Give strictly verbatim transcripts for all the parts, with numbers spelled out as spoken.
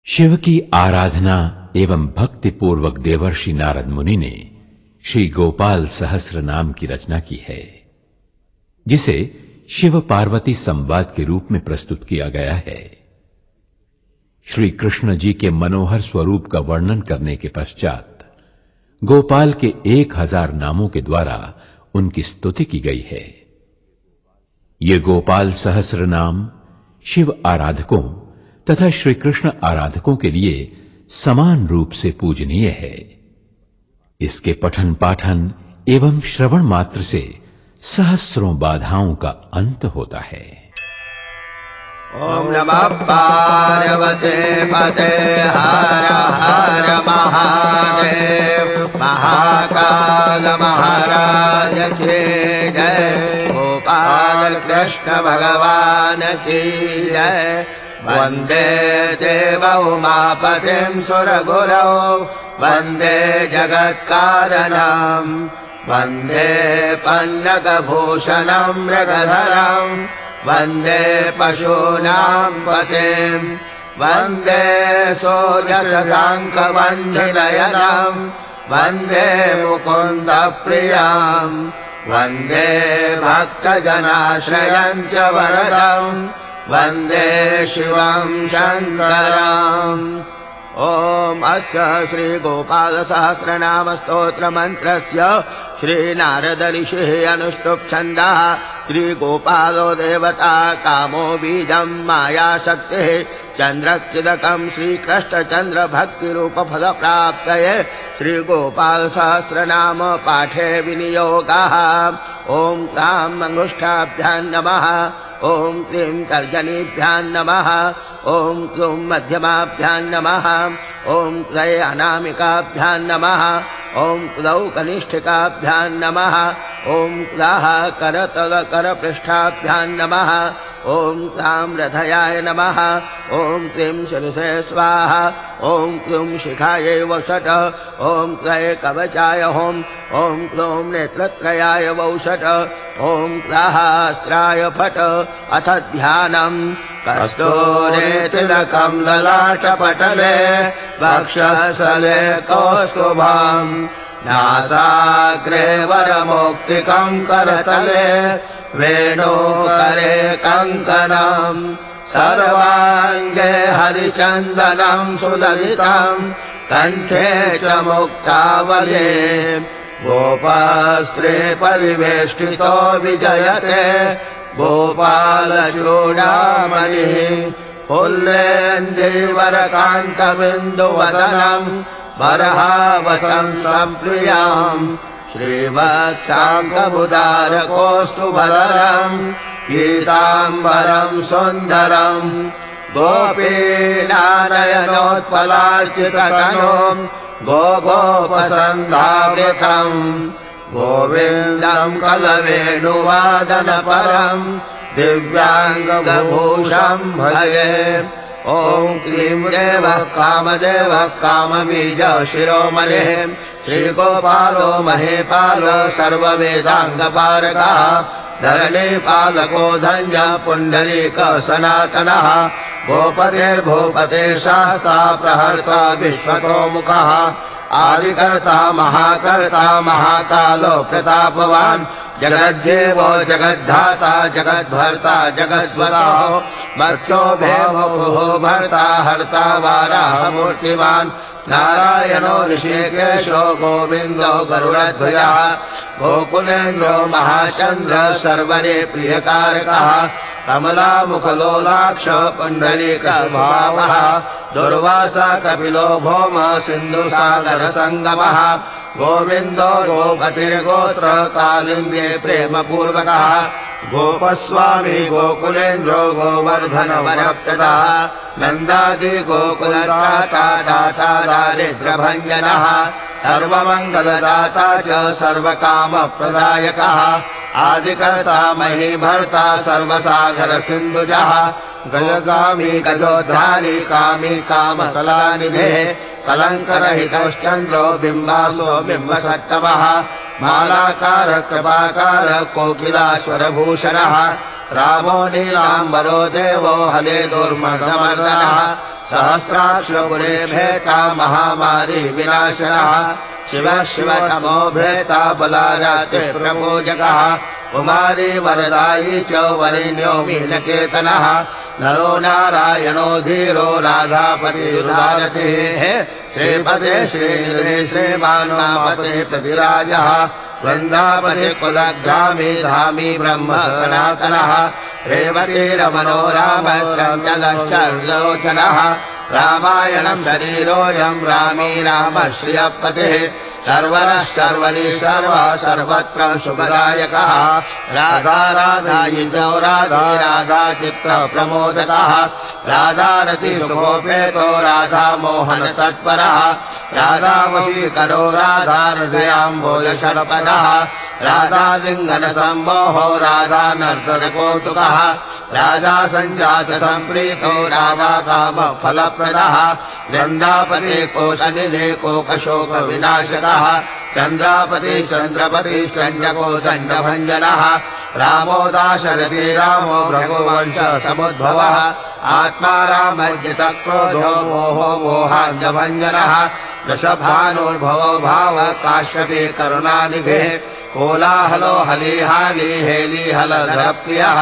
शिव की आराधना एवं भक्ति पूर्वक देवर्षि नारद मुनि ने श्री गोपाल सहस्र नाम की रचना की है, जिसे शिव पार्वती संवाद के रूप में प्रस्तुत किया गया है। श्री कृष्ण जी के मनोहर स्वरूप का वर्णन करने के पश्चात गोपाल के एक हजार नामों के द्वारा उनकी स्तुति की गई है। ये गोपाल सहस्र नाम शिव आराधकों तथा श्री कृष्ण आराधकों के लिए समान रूप से पूजनीय है। इसके पठन पाठन एवं श्रवण मात्र से सहस्रों बाधाओं का अंत होता है। ओम नमः पार्वते पते हर हर महादेव। महाकाल महाराज की जय। गोपाल कृष्ण भगवान की जय। वंदे देव उमापतिं सुरगुरौ वंदे जगत्कारणं वंदे पन्नगभूषणं मृगधरं वंदे पशूनां पतिं वंदे सूर्यशशाङ्कवन्निलयनं वंदे मुकुन्दप्रियं वंदे भक्तजनाश्रयं च वरदं वंदे शिवं शंकरम्। ओम अस्य श्री गोपाल सहस्रनाम स्तोत्र मंत्रस्य श्री नारद ऋषिः अनुष्टुप् छन्दः। श्री गोपालो देवता कामो बीजं माया शक्तिः चंद्रच्युतकं श्री कृष्ण चंद्र भक्ति रूप फल प्राप्तये श्री गोपाल सहस्रनाम पाठे विनियोगः। ओम तां अंगुष्ठाभ्यां नमः। ओम क्लीं तर्जनीभ्यां नमः। ओम क्लूं मध्यमाभ्यां नमः। ओम क्लै अनामिकाभ्यां नमः। ओम क्लौ कनिष्ठिकाभ्यां नमः। ओम क्लाः करतल करपृष्ठाभ्यां नमः। ओम क्लां रथयाय नमः। ओम क्लीं शिरसे स्वाहा। ओम क्लूं शिखायै वषट्। ओम क्लै कवचाय होम। ओम क्लूं नेत्रत्रयाय वौषट्। ओम क्लाः अस्त्राय फट्। अथ ध्यानम्। कस्तूरे तिलकं ललाटपटले वक्षस्थले कौस्तुभम् नासाग्रे वरमौक्तिकं करतले वेणुकरे कङ्कणम् सर्वाङ्गे हरिचन्दनं सुललितं कण्ठे च मुक्तावली गोपास्त्रे परिवेष्टितो विजयते गोपाल चूडामणिः पुल्लेन्दीवरकान्तबिन्दुवदनं बर्हावतं सम्प्रियाम् श्रीवत्साङ्गमुदारकौस्तुभधरं पीताम्बरं सुन्दरं गोपीनारायणोत्पलार्चिततनुं गोगोपसन्धावृतं गोविन्दं कलवेणुवादनपरं दिव्याङ्गभूषं भजे। ओम क्लीं देवः कामदेवः कामबीज शिरोमणिः श्रीगोपालो महेपालो सर्ववेदाङ्गपारकः धरणीपालको धन्यः पुण्डरीक सनातनः गोपतेर्भूपते शास्ता प्रहर्ता विश्वतोमुखः आदिकर्ता महाकर्ता महाकालो प्रतापवान् जगज्जेवो जगद्धाता जगद्भर्ता जगत्स्वतः मत्स्यो भैवो भर्ता हर्ता वाराह मूर्तिवान् नारायणो ऋषिकेशो गोविन्दो गरुडध्वजः गोकुलेन्द्रो महाचन्द्र सर्वरे प्रियकारकः कमलामुखलोलाक्ष पुण्डरीकस्वभावः दुर्वासा कपिलो भौम सिन्धुसागरसङ्गमः गोविन्दो गोपतिर्गोत्र कालिन्द्रे प्रेमपूर्वकः गोपस्वामी गोकुलेन्द्रो गोवर्धन वरप्रदः नन्दादि गोकुलदाता दाता दारिद्र्यभञ्जनः सर्वमङ्गलदाता च सर्वकामप्रदायकः आदिकर्ता महीभर्ता सर्वसागर सिन्धुजः गजगामी गजोद्धारी कामी कामकलानिधेः कलङ्करहितश्चन्द्रो बिम्बासो बिम्बसत्तमः मालाकार कृपाकार कोकिलाश्वरभूषणः रामो नीलाम्बरो देवो हले दुर्मर्दमर्दनः सहस्राक्षपुरे भेता महामारी विनाशनः शिवः शिवतमो भेता बलाराते प्रपूजकः कुमारी वरदायी च वरिण्यो मीनकेतनः नरो नारायणो धीरो राधापतिरुदारतिः श्रीपदे श्रीनिधे श्रीमानुपते प्रतिराजः वृन्दापति कुलग्रामी धामी ब्रह्म सनातनः रेवती रमणो रामश्चञ्चलश्चर्लोचनः रामायणम् शरीरोऽयम् रामी राम श्रियपतिः सर्वरः सर्वरि सर्वः सर्वत्र शुभदायकः राधा राधायितो राधा राधा चित्त प्रमोदकः राधारति सुखोपेतो राधा मोहन तत्परः राधा वशीकरो राधा हृदयाम्भोज षड्पदः राधा लिङ्गन सम्मोहो राधा नर्तन कौतुकः राधा सञ्जात सम्प्रीतो राधा काम फलप्रदः वृन्दापति कोशनिधे कोकशोक विनाशकः चन्द्रापति चन्द्रपति चण्डको दण्डभञ्जनः रामो दाशरथी रामो भृगुवंश समुद्भवः आत्मा रामर्जित क्रोधो मोहो मोहाञ्जभञ्जनः वृषभानुर्भवो भाव काश्यपे करुणानिधिः कोलाहलो हलिहाली हेलीहलधरप्रियः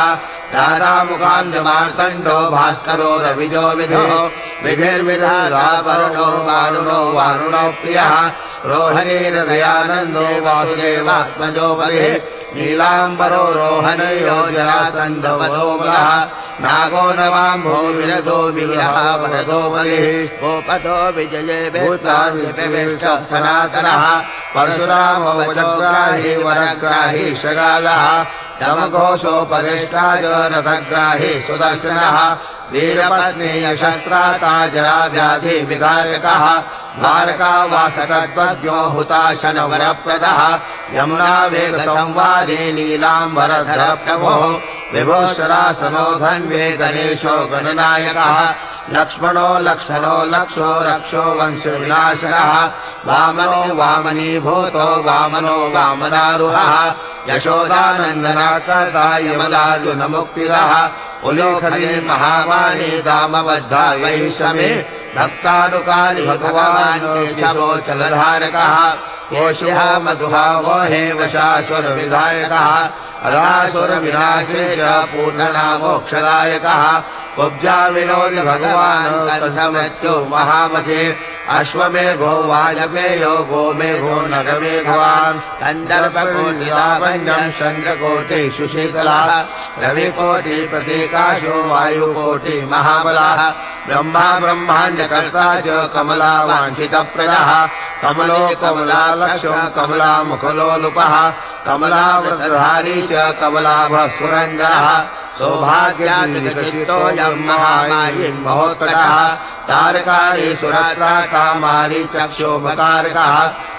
राधामुखान्धमार्तण्डो भास्करो रविजो विधो विधिर्विधावरुणो वारुणो वारुणो प्रियः रोहिणीर्दयानन्दो वासुदेवात्मजो बलिः नीलाम्बरो रोहणयो जरासन्धवदोमलः नागो नवाम्भो विरदो विरः वरदो बलिः गोपतो विजये भूताविष्ट सनातनः परशुरामो वज्रग्राही वरग्राही शगालः दमघोषोपदिष्टाय रथग्राही सुदर्शनः वीरपत्नी यशस्त्राता जरा व्याधि विधायकः द्वारकावासतत्त्वज्ञो हुताशन वरप्रदः यमुना वेग संवादे नीलाम्बरधर प्रभोः विभोषरासनो धन्वे गणेशो गणनायकः लक्ष्मणो लक्षणो लक्षो रक्षो वंश विनाशनः वामनो वामनीभूतो वामनो वामनारुहः यशोदानन्दना कर्ता यमलार्जुन मुक्तिदः उल्लेखने महावाणी दामबद्धा वैषमे भक्तानुकानि भगवान् केशवोचलधारकः कोशिहा मधुहा मोहे वशासुर विधायकः अदासुर विनाशे च पूतना मोक्षदायकः कुब्जा विनोदि भगवान् कंसमृत्यु महामते अश्वमेघो वाजपेयो गोमेघो नगमेघवान् कन्दर्पकोटिलावण्यम् चन्द्रकोटि सुशीतलः रविकोटि प्रतीकाशो वायुकोटि महाबलः ब्रह्मा ब्रह्माण्डकर्ता च कमला वाञ्छितप्रदः कमलो कमलालक्षो कमलामुखलोलुपः कमलावृतधारी च कमलाभः सुरञ्जनः सौभाग्यादिगचितोऽयम् महामायी महोत्कटः तारकारी सुरत्राकामारी चक्षोपकारकः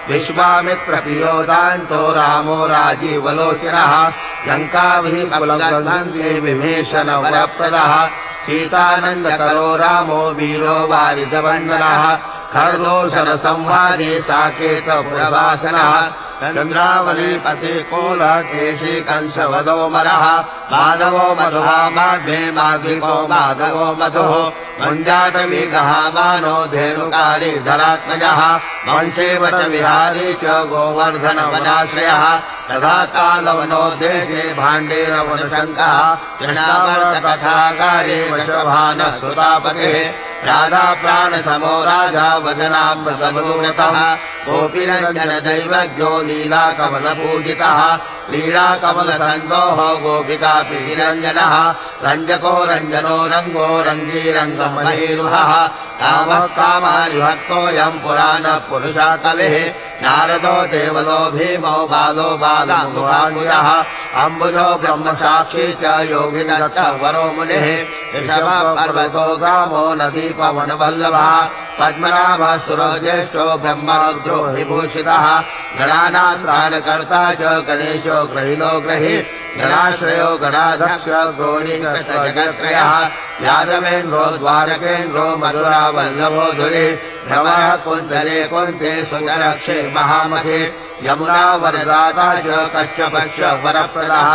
विश्वामित्रप्रियोदान्तो रामो राजीवलोचनः लङ्काभिकुलगन्धे विभीषण वरप्रदः सीतानन्दकरो रामो वीरो वारिजवन्दनः खड्गोशर संहारे साकेत पुरवासनः चन्द्रावलीपति कोल केशी कंसवदोमरः माधवो मधुहा माध्वे माध्विको माधवो मधुः मञ्जाटवीगः मानो धेनुकाली धरात्मजः वंशेवच विहारी च गोवर्धन वनाश्रयः तथा कालवनो देशे भाण्डेरवनशङ्कः कृष्णावर्तकथाकारे वृषभानः सुतापतिः राधा प्राण समो राजा वदनामृतमूलतः गोपीरञ्जन दैवज्ञो लीला कमल पूजितः लीला कमल सन्दोह गोपिका निरञ्जनः रञ्जको रञ्जनो रङ्गो रङ्गीरङ्गमहीरुहः कामः कामानि भक्तोऽयम् पुराणः पुरुषा कविः नारदो देवलो भीमो बालो बालाङ्गुराङ्गुरः अम्बुजो ब्रह्म साक्षी च योगिनः वरो मुनिः ऋषभः पर्वतो ग्रामो नदी पवन वल्लभः पद्मनाभः सुरो ज्येष्ठो ब्रह्मरुद्रो विभूषितः गणानां त्राणकर्ता च गणेशो ग्रहिलो ग्रही गणाश्रयो गणाध्यक्ष ग्रोणीजगत्त्रयः यादवेन्द्रो द्वारकेन्द्रो मधुरा वल्लभो धुरिः भ्रमः कुन्तले कुन्ते सुन्दरक्षे महामते यमुना वरदाता च कश्यपश्च वरप्रदः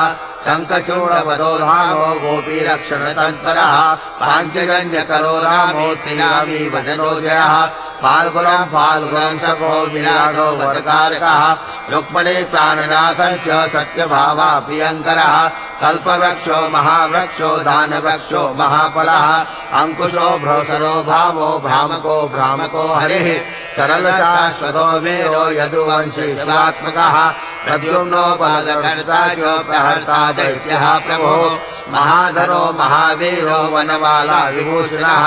शङ्खचूडवदोधानो गोपीरक्षणतत्परः पाञ्चजन्यकरो रामो त्रियामी वदनो जयः फाल्गुनम् फाल्गुनम् सखो विरागो वदकारकः रुक्मिणी प्राणनाथश्च सत्यभावा प्रियङ्करः कल्पवृक्षो महावृक्षो दानवृक्षो महाफलः अङ्कुशो भ्रोसरो भावो भ्रामको भ्रामको हरिः सरलशाश्वतो वीरो यदुवंशी शिवात्मकः प्रद्युम्नोपादकर्ता च प्रहर्ता दैत्यः प्रभो महाधरो महावीरो वनमाला विभूषणः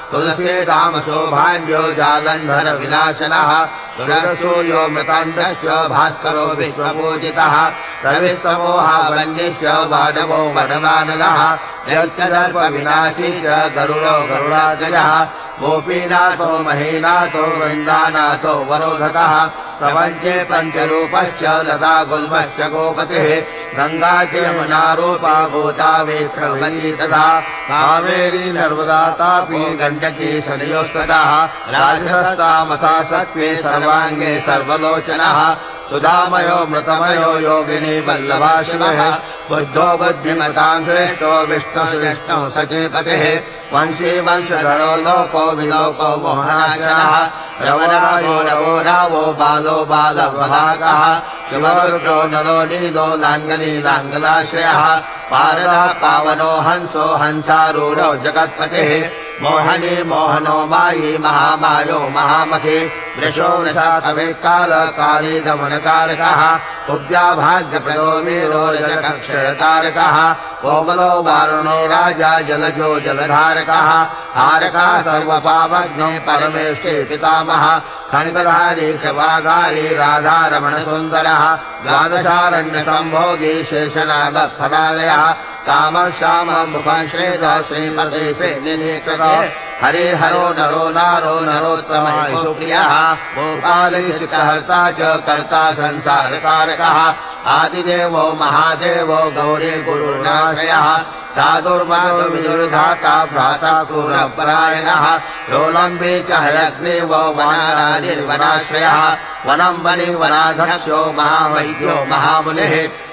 तुलसीरामशोभान्यो जालन्धर विनाशनः सूर्यो मृतान्तश्च भास्करो विश्वपूजितः रविस्तमोहावन्यश्च वाडवो वडवानलः दैत्यदर्प विनाशी च गरुडो गरुडाजयः गोपीनाथो महीनाथो वृन्दानाथो वरोधकः प्रपञ्चे पञ्चरूपश्च लता गुल्मश्च गोपतिः गङ्गा च यमुनारूपा गोदावरी तथा कावेरी नर्मदा तापी गण्डकी सरयोस्ततः राजहस्तामसा सत्त्वे सर्वाङ्गे सर्वलोचनः सुधामयो मृतमयो योगिनी वल्लभा शिवः बुद्धो बुद्धिमतां श्रेष्ठो विष्णुसुविष्णु सचेततिः वंशी वंशधरो लोको विलोको मोहनाशनः रवरायो रवो रावो बालो बालवहाकः शिवरुद्रो नरो नीलो लाङ्गनी लाङ्गलाश्रयः पारदः पावनो हंसो हंसारूढो जगत्पतिः मोहनी मोहनो मायी महामायो महामखी वृषो वृषाकविकाल काली दमनकारकः उद्या भाग्यप्रदो वीरो रजकक्षरकारकः कोमलो वारुणो राजा जलजो जलधारकः हारकः सर्वपावग्नो परमेष्ठे पितामहः खड्गधारी शवाधारी राधारमणसुन्दरः द्वादशारण्यसम्भोगी शेषनागफलालयः कामः श्यामः मुखः श्रेयः श्रीमते सेनिधिकृतो हरिहरो नरो नारो नरोत्तमः सुप्रियः गोपालचित्तहर्ता च कर्ता संसारकारकः आदिदेवो महादेवो गौरी गुरुर्नाशयः साधुर्माधो विदुर्धाता भ्राता क्रूरपरायणः लोलम्बे च हयग्रीवो वनारानिर्वनाश्रयः वनं वनि वनाधक्षो महावैद्यो महामुनिः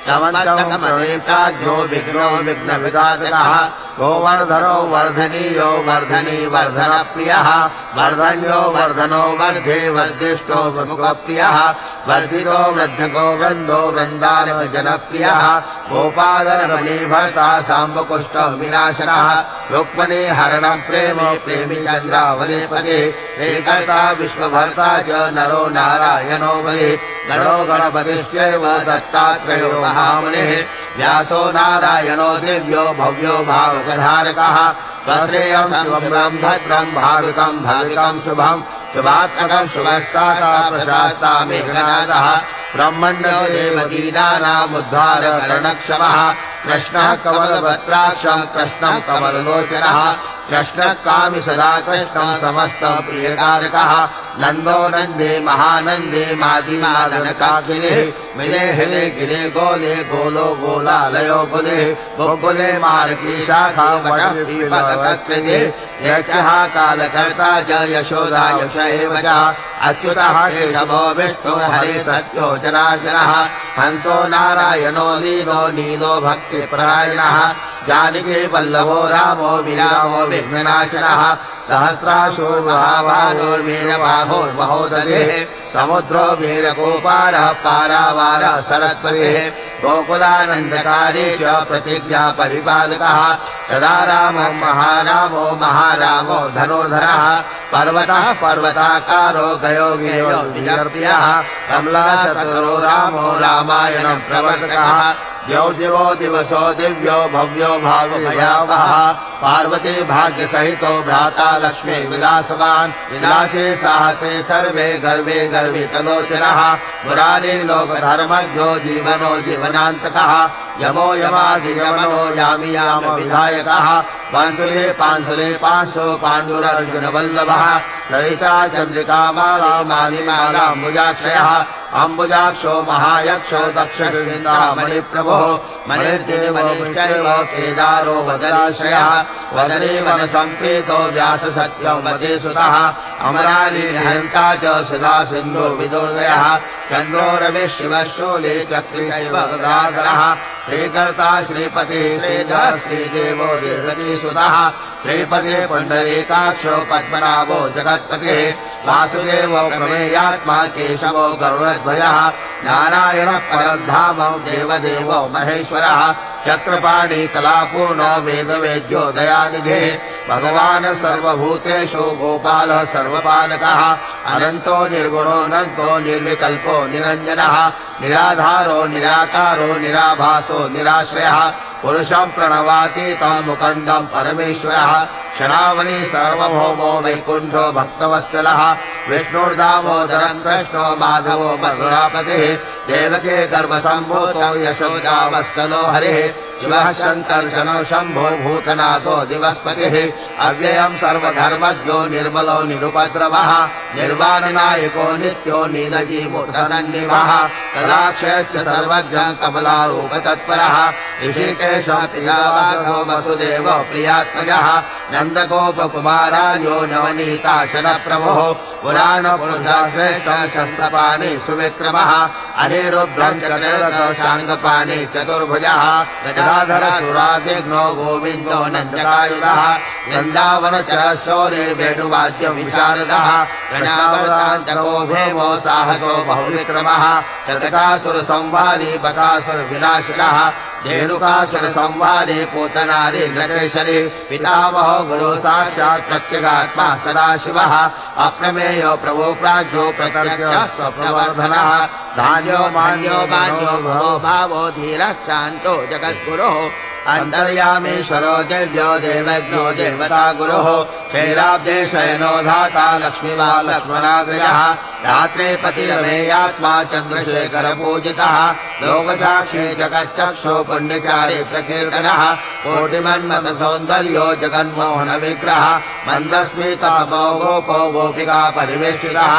समन्तमप्रणीताज्ञो विघ्नो विघ्नविघातकः गोवर्धनो वर्धनीयो वर्धनी वर्धनप्रियः वर्धन्यो वर्धनो वर्धे वर्धिष्ठो प्रमुखप्रियः वर्धितो वृद्धको वृन्दो वृन्दारव जनप्रियः गोपालरमणी भर्ता साम्बकुष्ठो विनाशनः रुक्मिणी हरणं प्रेमे प्रेमी चन्द्रावलीपति श्रीकर्ता विश्वभर्ता च नरो नारायणो बलिः गणो गणपतिश्चैव दत्तात्रेयो महामुनिः व्यासो नारायणो दिव्यो भव्यो भावकधारकः स्वश्रेयं शिवं भद्रं भाविकं भाविकं शुभं शुभात्मकं शुभस्ताता प्रशास्ता मेघनादः ब्रह्मण्यो देवकीनानामुद्धारकरणक्षमः कृष्णः कमलभद्राक्षं कृष्णं कमललोचनः कृष्णः कामि सदा कृष्णं समस्त प्रियकारकः नन्दो नन्दे महानन्दे मादिमादनकाकिनिः मिले हिले गिरे गोले गोलो गोलालयो गुलिः गोकुले मार्गी शाखा वनपीपककृतिः यक्षः कालकर्ता च यशोदा यश एव च अच्युतः केशवो विष्णुर्हरे सत्यो जनार्दनः हंसो नारायणो लीलो नीलो भक्तिपरायणः जानकी वल्लभो रामो विरामो विघ्ननाशनः सहस्राशूर्महाभागोर्वीरबाहोर्महोदधिः समुद्रो वीरगोपालः पारावारः सरस्वतिः गोकुलानन्दकारी च प्रतिज्ञा परिपालकः सदा रामो महारामो महारामो धनुर्धरः पर्वतः पर्वताकारो गयो गेयो विजयप्रियः कमलाशतरो रामो रामायणं प्रवर्तकः द्यौर्दिवो दिवसो दिव्यो भव्यो भावभयावहः पार्वती भाग्यसहितो भ्राता लक्ष्मी विलासवान् विलासे साहसे सर्वे गर्वे गर्वितलोचनः मुरारी लोकधर्मज्ञो जीवनो जीवनान्तकः यमो यमादियमनो यामि याम विधायकः पांसुले पांसुले पांशो पाण्डुरर्जुनवल्लभः ललिता चन्द्रिका माला मालिमाला अम्बुजाक्षयः अम्बुजाक्षो महायक्षो दक्षिणमणिप्रभुः मणिर्तिर्मणिश्चैव केदारो वदनाश्रयः वदने वनसम्प्रीतो व्याससत्यं वदेसुतः अमराली निहन्ता च सदा सिन्धु विदुर्दयः चन्द्रो रविः शिवः शूले चक्रिकैव गदाधरः श्रीकर्ता श्रीपतिः श्रीधः श्रीदेवो देवकीसुतः श्रीपतिः पुण्डरीकाक्षो पद्मनाभो जगत्पतिः वासुदेवो प्रमेयात्मा केशवो गरुडध्वजः नारायणः परधामो देवदेवो महेश्वरः चक्रपाणि कलापूर्णो वेदवेद्यो दयानिधिः भगवान् सर्वभूतेषु गोपालः सर्वपालकः अनन्तो निर्गुणोऽनन्तो निर्विकल्पो निरञ्जनः निराधारो निराकारो निराभासो निराश्रयः पुरुषं प्रणवातीतं मुकुन्दं परमेश्वरः क्षणावनि सार्वभौमो वैकुण्ठो भक्तवत्सलः विष्णुर्दामोदरं कृष्णो माधवो मधुरापतिः देवके गर्भसम्भूतो यशोदावत्सलो हरिः शिवः शङ्कर्षणो शम्भो भूतनाथो दिवस्पतिः अव्ययं सर्वधर्मज्ञो निर्मलो निरुपद्रवः निर्वाणनायको नित्यो नीलजीमुत्सन्निभः तदाक्षयश्च सर्वज्ञं कमलारूपतत्परः ऋषिकेशो पितामहो वसुदेवो प्रियात्मजः नन्दगोपकुमारार्यो नवनीताशनप्रभुः पुराणपुरुषः श्रेष्ठः शस्त्रपाणि सुविक्रमः अनिरुद्धं चतुर्भुजः शाङ्गपाणि चतुर्भुजः गदाधर सुरादिघ्नो गोविन्दो नन्दकायुधः वृन्दावनचरशौरिर्वेणुवाद्य विशारदः प्रणयावतान्तको भीमो साहसो बहुविक्रमः शतकासुरसंहारी बकासुरविनाशकः धेनुकासुरसंहारी पूतनारी नृकेशरी पितामहो गुरु साक्षात् प्रत्यगात्मा सदाशिवः अप्रमेयो प्रभो प्राज्ञो प्रतर्क्यः स्वप्रवर्धनः धान्यो मान्यो मान्यो भवो भावो धीरः शान्तो जगद्गुरुः अन्तर्यामीश्वरो दिव्यो देवज्ञो देवता गुरुः क्षीराब्दे शयनो धाता लक्ष्मीवा लक्ष्मणाग्रयः रात्रे पतिरमेयात्मा चन्द्रशेखर पूजितः लोकसाक्षी जगच्चक्षो पुण्यचारित्रकीर्तनः कोटिमन्मथ सौन्दर्यो जगन्मोहन विग्रह मन्दस्मिता गोपो गोपिका परिवेष्टितः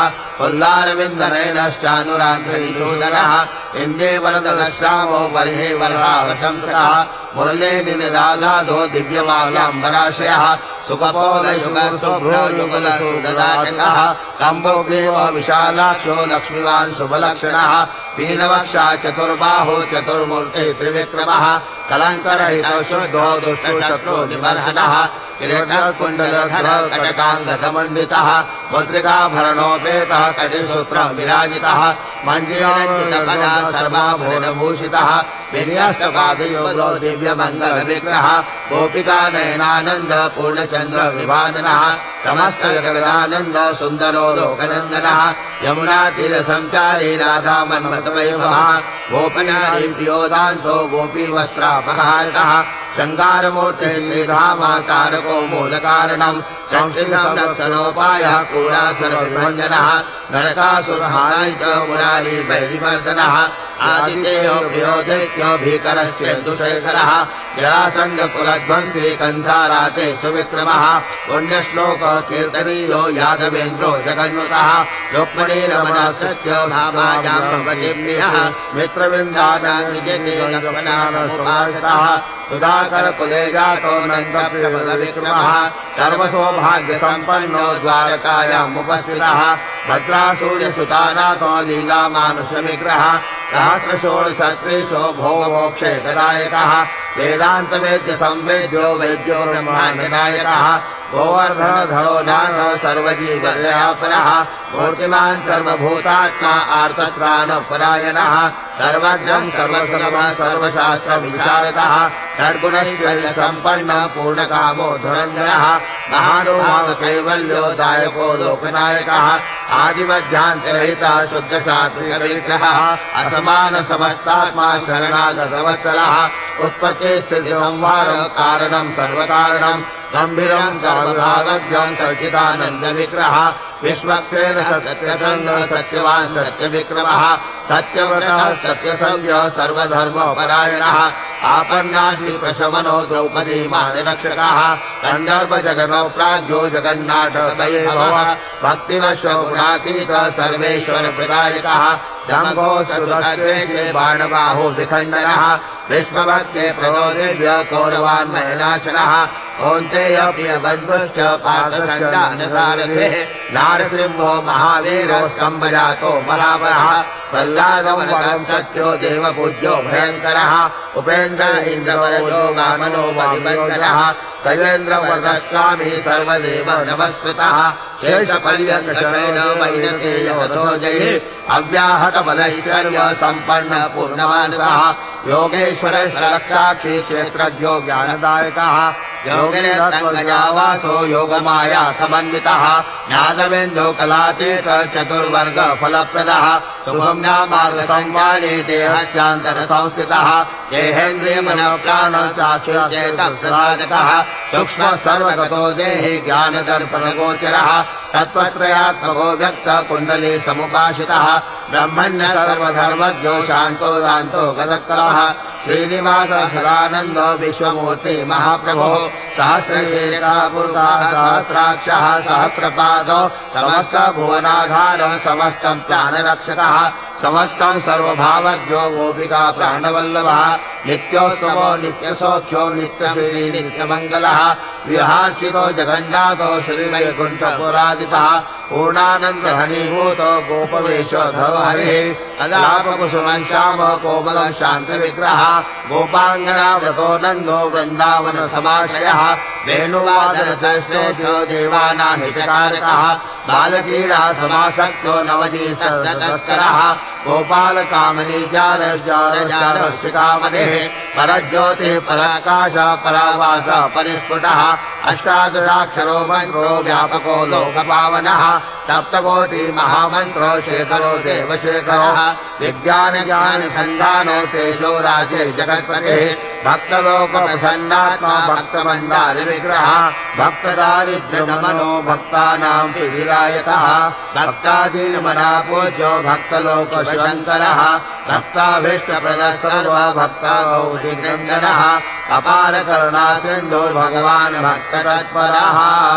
पुल्लारविन्दनयनश्चानुराग्रहीशोदरः इन्दीवरदश्रामो बर्हि वरावशंसः मुरले निदाधाधो दिव्यमालाम्बराशयः सुखपोदयुगशुभ्रो युगलसुददाटकः कम्बोग्रीवो विशालाक्षो लक्ष्मीवान् शुभलक्षणः पीनवक्षा चतुर्बाहो चतुर्मूर्तिः त्रिविक्रमः कलङ्करहितो शुद्धो दुष्टो शत्रो निवर्हनः किरीटकुण्डलधर कटकाङ्गदमण्डितः मुद्रिकाभरणोपेतः कटिसूत्रं विराजितः मञ्जीराञ्जितकदा सर्वाभूषणभूषितः विन्यस्तपादयोगो दिव्यमङ्गलविग्रहः गोपिकानयनानन्द पूर्णचन्द्र विभाननः समस्तजगदानन्द सुन्दरो लोकनन्दनः यमुनातीरसञ्चारी राधामन्मथवैभवः गोपनारीं प्रियोदान्तो गोपीवस्त्रापहारकः शृङ्गारमूर्तिः श्रीधामाकारको मूलकारणम् संश्लिष्टोपायः क्रूरासुरविभञ्जनः नरकासुरहारी च मुरारी वैरिवर्धनः आदितेयो प्रियो दैत्यो भीकरश्चेन्दुशेखरः जरासन्धकुलध्वंसी कंसाराते सुविक्रमः पुण्यश्लोक कीर्तनीयो यादवेन्द्रो जगन्नुतः रुक्मिणीरमणः सत्यो भामायां भवतिप्रियः मित्रविन्दानानिजनेयगमनामसुभाषितः सुधाकर कुले जातो नन्दप्रबलविक्रमः सर्वसौभाग्यसम्पन्नो द्वारकायाम् उपस्थितः भद्रासूर्यसुतानाथो लीलामानुषविग्रहः सहस्रषोडशत्रिशो भोगमोक्षैकदायकः वेदान्तवेद्य संवेद्यो वैद्यो ब्रह्माण्डनायकः गोवर्धनधरो नाथ सर्वजीवदयापरः मूर्तिमान् सर्वभूतात्मा आर्तत्राणपरायणः सर्वज्ञं सर्वसर्वः सर्वशास्त्रविशारदः षड्गुणैश्वर्य सम्पन्न पूर्णकामो धुरन्धरः महानुभाव कैवल्यो दायको लोकनायकः आदिमध्यान्तरहितः शुद्धसात्विकविग्रहः असमान समस्तात्मा शरणागतवत्सलः उत्पत्ति स्थिति संहार कारणं सर्वकारणं गम्भीरं सर्वभागज्ञं सच्चिदानन्दविग्रहः विश्वक्सेन सत्यचन्द्र सत्यवान् सत्यविक्रमः सत्यव्रतः सत्यसंज्ञः सर्वधर्मपरायणः आपन्नास्ति प्रशमनो द्रौपदी मानरक्षकः गन्धर्व जगनो प्राज्ञो जगन्नाथ वैभवः भक्तिवशो गुणातीतः सर्वेश्वर प्रदायकः जम्भो सुरद्वेषे बाणबाहो विखण्डनः विश्वभक्ते प्रदोदिव्य कौरवान् महनाशनः कौन्तेय प्रियबन्धुश्च पार्थसञ्जानसारथिः नारसिंहो महावीरो स्तम्भजातो बलाबलः प्रह्लादो वरं सत्यो देवपूज्यो भयङ्करः उपेन्द्र इन्द्रवरजो वामनो वदिवङ्करः गजेन्द्रवरदस्वामी सर्वदेव नमस्कृतः शेषपर्यङ्कशयनो वैनतेयवतो जयः अव्याहतबलैश्वर्य सम्पन्न पूर्णमानसः योगेश्वर रक्षाक्षी क्षेत्रज्ञो ज्ञानदायकः योगिनेतङ्गजावासो योगमाया समन्वितः ज्ञानवेन्दो कलातीत चतुर्वर्ग फलप्रदः सुगम्या मार्ग संवाने देहस्यान्तर संस्थितः देहेन्द्रिय मनः प्राण चाक्षुर्चेतः सूक्ष्म सर्वगतो देहि ज्ञान दर्पण गोचरः तत्त्वत्रयात्मको व्यक्त कुण्डली समुपाशितः ब्रह्मण्य सर्वधर्मज्ञो शान्तो दान्तो गदक्कलः श्रीनिवास सदानन्दो विश्वमूर्ति महाप्रभो सहस्रशीर्षः पुरुषः सहस्राक्षः सहस्रपादो समस्त भुवनाधार समस्तं प्राणरक्षकः समस्तं सर्वभावज्ञो गोपिका प्राणवल्लभः नित्योत्सवो नित्यसौख्यो नित्यश्री नित्यमङ्गलः विहार्चितो जगन्नाथो श्रीवैकुण्ठपुरादितः पूर्णानन्द हनीभूतो गोपवेशोधो हरिः अलापकुसुमं श्याम कोमलं शान्तविग्रहः गोपाङ्गनाव्रतो नन्दो वृन्दावन समाश्रयः वेणुवादनश्रेष्ठो देवानाहितकारकः बालक्रीडा समासक्तो नवनीतस्करः गोपालकामनी जारजारजारश्रिकामणिः परज्योतिः पराकाश परावास परिस्फुटः अष्टादशाक्षरो मन्त्रो व्यापको लोकपावनः सप्तकोटि महामन्त्रो शेखरो देवशेखरः विज्ञान ज्ञान संधानो तेजो राजिर्जगत्पतिः भक्तलोकप्रसन्नात्मा भक्तमन्दार विग्रहः भक्तदारिद्र्यदमनो भक्तानां विविरायतः भक्तादीनमना पूज्यो भक्तलोकशङ्करः भक्ताभीष्टप्रदः सर्व भक्तागौरीनन्दनः अपार करुणा सिन्धो भगवान् भक्ततत्परः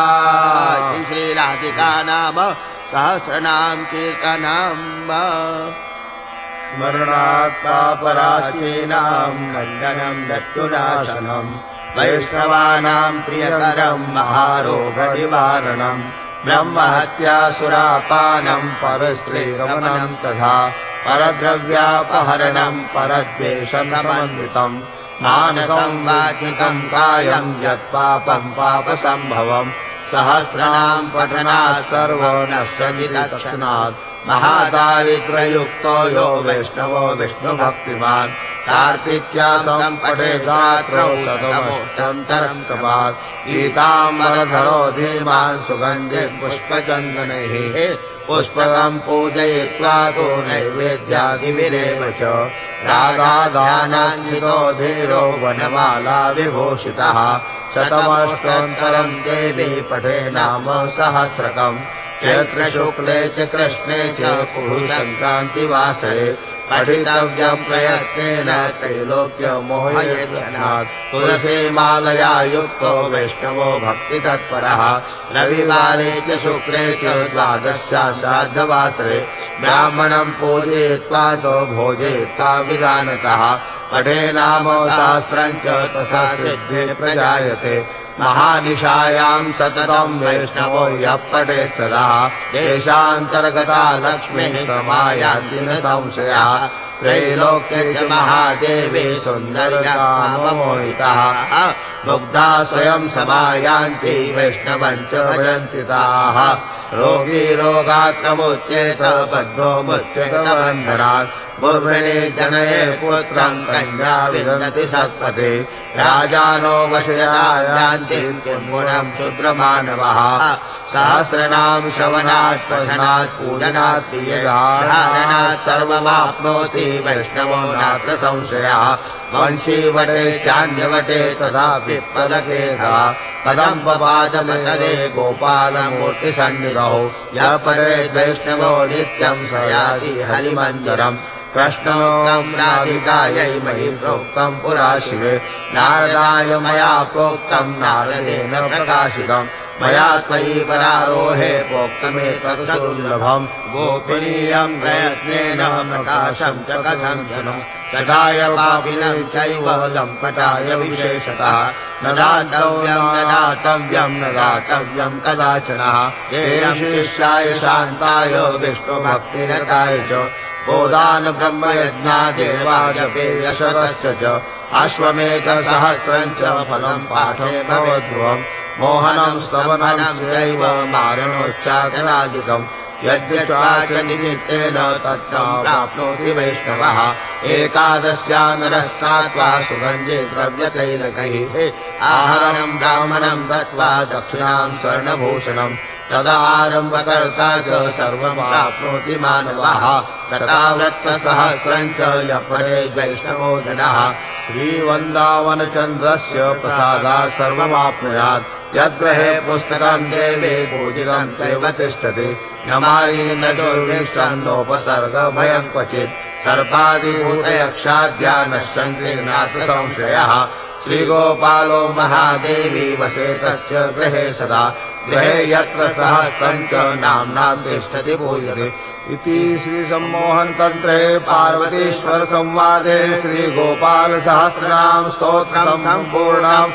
श्रीराधिका नाम सहस्रनाम कीर्तनम् स्मरणात् पापराशीनां खण्डनं मृत्युनाशनम् वैष्णवानां प्रियकरं महारोगनिवारणम् ब्रह्महत्यासुरापानं परस्त्रीगमनं तथा परद्रव्यापहरणं परद्वेषसमन्वितम् मानसं वाचिकं कायं यत्पापं पापसम्भवम् सहस्रनाम पठनात् सर्वो नश्यति तत्क्षणात् महादारिद्र्ययुक्तो यो वैष्णवो विष्णुभक्तिमान् कार्तिक्यासं पठे गात्रौ शतमष्टोत्तरं प्रभात् पीताम्बरधरो धीमान् सुगन्धे पुष्पचन्दनैः पुष्पकं पूजयित्वा तु नैवेद्यादिविरेव च रागादानान्वितो धीरो वनमाला विभूषितः शतमष्टोत्तरं देवी पठे नाम सहस्रकम् चैत्रशुक्ले च कृष्णे च पुरुषसङ्क्रान्तिवासरे पठितव्यं प्रयत्नेन त्रैलोक्यमोहयेत् तुलसीमालया युक्तो वैष्णवो भक्तितत्परः रविवारे च शुक्रे च द्वादशाश्राद्धवासरे ब्राह्मणं पूजयित्वा तो भोजयित्वा विधानतः पठे नाम सहस्रं च तथा सिद्धे प्रजायते महानिशायां सततं वैष्णवो यः पठे सदा देशान्तर्गता लक्ष्मीः समायान्ति न संशयः त्रैलोक्ये च महादेवी सुन्दर्यामोहितः मुग्धा स्वयं समायान्ति वैष्णवं च भजन्ति ताः रोगी रोगात् प्रमुच्येत बद्धो मुच्येत बन्धनात् गुर्भिणी जनये पुत्रं कन्या विदन्ति सत्पथे राजानो वशयान्ति किमुनं क्षुद्रमानवः सहस्रनाम श्रवणात् पठनात् पूजनात् प्रियधारणात् सर्वमाप्नोति वैष्णवो नात्र संशयः वंशीवटे चान्यवटे तथापि पदकेधा कदम्बपादमतदे गोपालमूर्तिसन्निधौ यः पठेत् वैष्णवो नित्यं स याति हरिमन्दिरम् कृष्णोक्तं राधिकायै मयि प्रोक्तं पुरा शिवे नारदाय मया प्रोक्तं नारदेन प्रकाशितम् मया त्वयि परारोहे प्रोक्तमेतत् सुलभम् गोपनीयम् प्रयत्नेन प्रकाशम् च कथम् जनु चटाय पापिनम् चैव लम्पटाय विशेषतः न दातव्यम् न दातव्यम् न दातव्यम् कदाचनः येन शिष्याय शान्ताय विष्णुभक्तिरताय च गोदान ब्रह्मयज्ञादेवाजपेयशतश्च च अश्वमेधसहस्रम् च फलम् पाठे भवध्रुवम् मोहनम् स्तवनम् चैव मारणोच्चाटनादिकम् यद्यच्वाचनिमित्तेन तत्त्वम् प्राप्नोति वैष्णवः एकादश्या नरस्तात्वा सुगन्धे द्रव्यतैलकैः आहारम् ब्राह्मणम् दत्त्वा दक्षिणाम् स्वर्णभूषणम् तदारम्भकर्ता च सर्वम् प्राप्नोति मानवः शताव्रतसहस्रम् च यपरे वैष्णवो जनः श्रीवृन्दावनचन्द्रस्य प्रसादात् सर्वमाप्नुयात् यद्गृहे पुस्तकम् देवे पूजितम् चैव तिष्ठति न मारी न दुर्विष्टम् नोपसर्गभयम् क्वचित् सर्पादिभूतयक्षाद्या नश्यन्ति नात्र संशयः श्रीगोपालो महादेवी वसेतस्य गृहे सदा गृहे यत्र सहस्रम् च नाम्नाम् तिष्ठति पूजते इति श्रीसम्मोहन तन्त्रे पार्वतीश्वर संवादे श्रीगोपाल सहस्रनाम स्तोत्रम् सम्पूर्णम्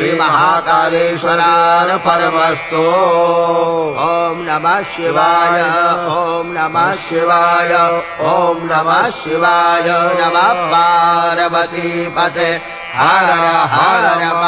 श्रीमहाकालेश्वरार्पणमस्तु। ओम नमः शिवाय ओम नमः शिवाय ओम नमः शिवाय नमः पार्वती पते हर हर